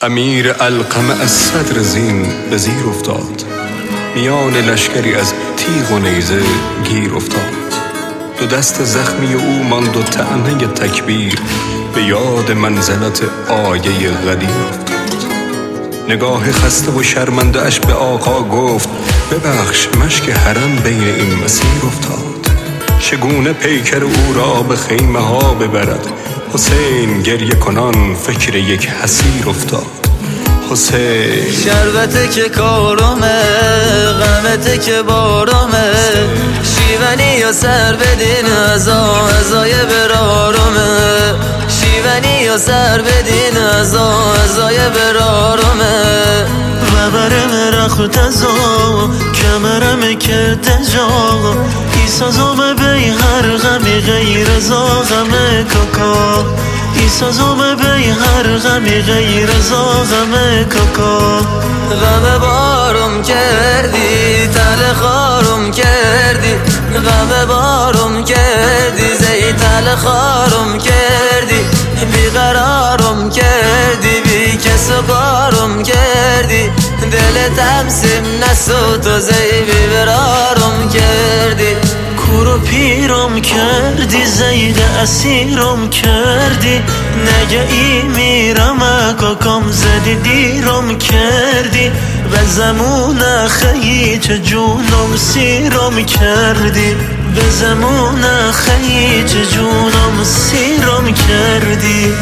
امیر علقمه از صدر زین به زیر افتاد، میان لشکری از تیغ و نیزه گیر افتاد. دو دست زخمی او ماند و طعنه تکبیر، به یاد منزلت آیه قدیر افتاد. نگاه خسته و شرمنده اش به آقا گفت، ببخش مشک حرم بین این مسیر افتاد. چگونه پیکر او را به خیمه ها ببرد، حسین گریه کنان فکر یک حسیر افتاد. حسین شربته که کارمه، غمته که بارمه، شیونی و سر بدین ازای برارمه، شیونی و سر بدین ازای برارمه. و برم رخت ازا کمرم کرده جا، ایسازم بی هر غمی غیر ازا غم کاکا، ایسازم بی هر غمی غیر ازا غم کاکا. غم بارم کردی تل خارم کردی، غم بارم کردی زی تل خارم کردی، بیقرارم کردی بی کس و کارم کردی، دلتم سیم نسو تو زی بیبرارم کردی. کورو پیرم کردی زید اسیرم کردی، نگه ای میرم کاکام زدی دیرم کردی، به زمون خیی چه جونم سیرم کردی، به زمون خیی چه جونم سیرم کردی.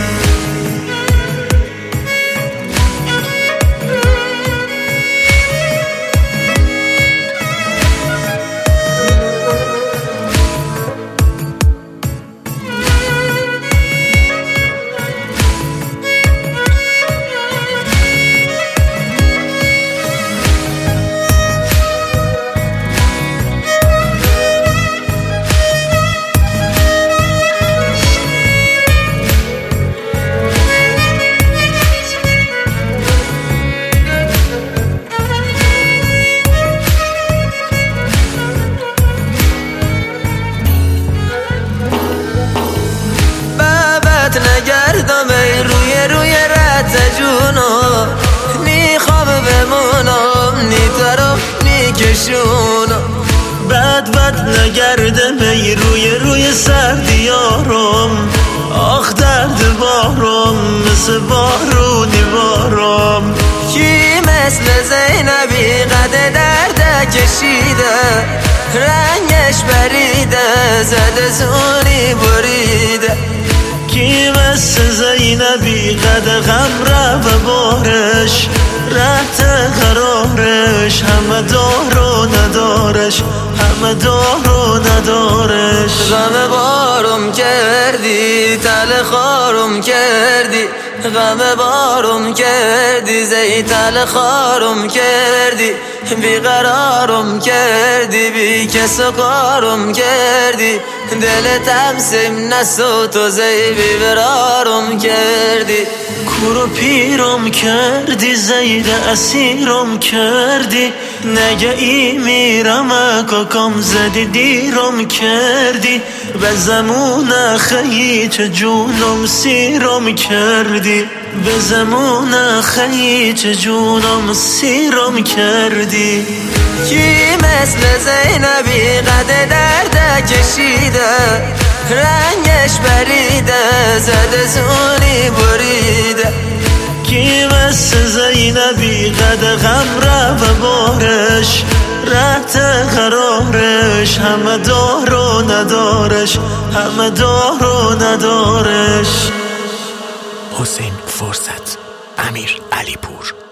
نگردم ای روی رد جونو، نی خواب بمونم نی ترم نی کشونم. بد نگردم ای روی سردیارم، آخ درد بارم مثل بارونی بارم. کی مثل زینبی قد درد کشیده، رنگش بریده زده زونی بریده. کی مثل زینبی قد غم را به بارش، رهت قرارش همه دار و ندارش، همه دار و ندارش. غم بارم کردی تل خارم کردی، غم بارم کردی زی تل خارم کردی، بیقرارم کردی بی کس و کارم کردی، دلتم سیم نسو تو زی بیبرارم کردی. کورو پیرم کردی زید اسیرم کردی، نگه ای میرم کاکام زدی دیرم کردی، به زمون خیی چه جونم سیرم کردی، به زمون خیی چه جونم سیرم کردی. کی مثل زینبی قد درد کشیده، رنگش بریده زده زونی بریده. کی مثل زینبی قد غم را به بارش، رهت قرارش همه دار و ندارش، همه دار و ندارش. حسین فرصت، امیر علیپور.